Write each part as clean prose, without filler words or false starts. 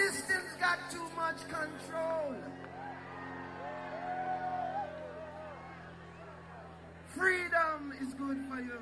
system's got too much control. Freedom is good for you.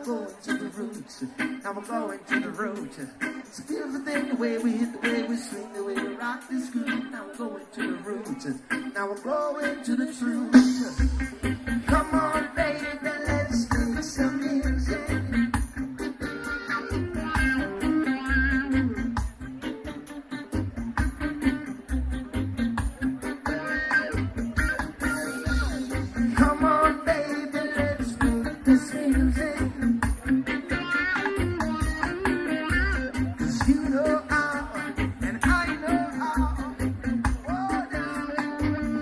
going to the roots. Now we're going to the root. It's a beautiful thing, the way we hit, the way we swing, the way we rock this groove. Now we're going to the roots. Now we're going to the truth. Come on, baby, let's do some music. Come on, baby, let's do this music. 'Cause you know how, and I know how. Oh, darling.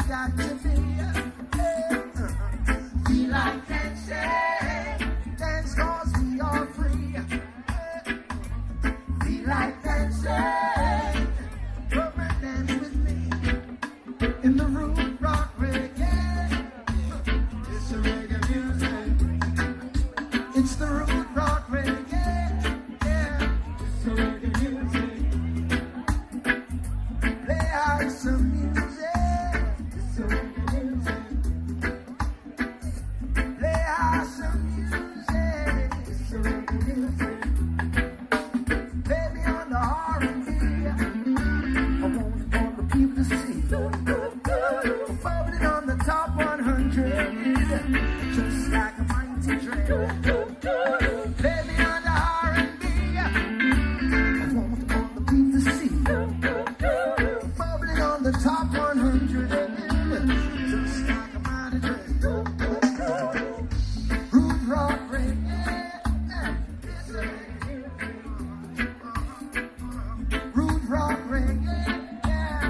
got to be. Feel like dancing, dance 'cause we are free. Feel like dancing, come and dance with me. In the rude rock reggae, it's the reggae music. It's the rude rock reggae, yeah. It's the reggae music. Play out some music. It's the reggae music. Play out some music. It's the reggae music. Baby on the R&B, I want all the people to see. Bubbling on the top 100, just like a mighty train. Baby on the R&B, I want all the people to see. Bubbling on the top 100, just like a mighty train. Rude rock reggae, rude rock reggae, yeah.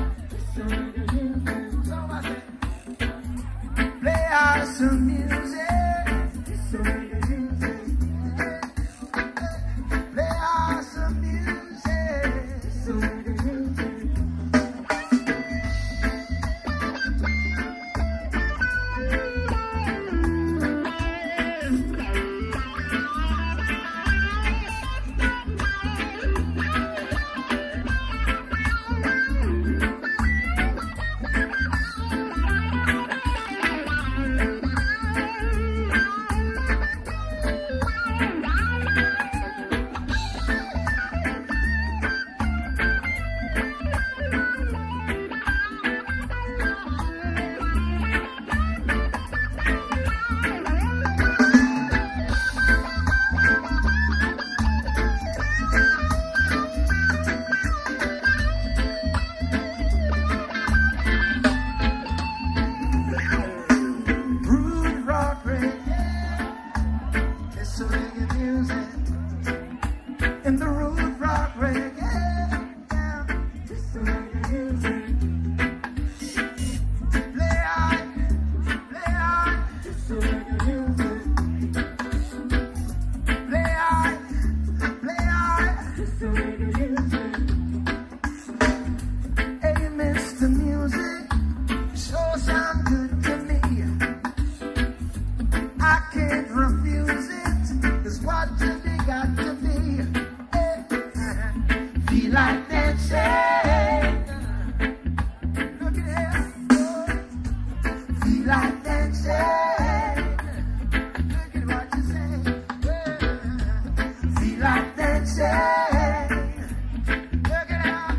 So I say, play out some music. Play out some music. Rude rock reggae, it's the reggae music. In the rude rock reggae, yeah, it's the reggae music. Play on, it's the reggae music. Play on, it's the reggae music. Hey, Mr. Music, sure sound good to me. I can't refuse it, it's what you got to be. Feel like dancing. Look at here. Feel like dancing. Look at what you say. Feel like dancing. Look at how.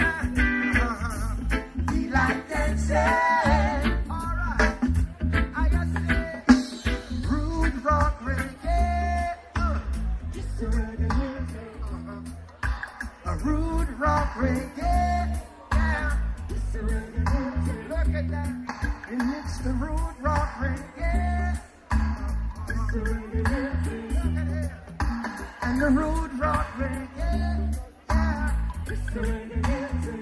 Feel like dancing. All right. I got to say, rude rock reggae. It's the reggae music. A rude rock reggae. Yeah. It's the reggae music. Look at that. And it's the rude rock reggae. It's the reggae music. Look at it. And the rude rock reggae. Yeah. It's the reggae music.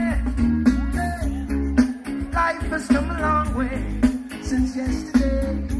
Life has come a long way since yesterday.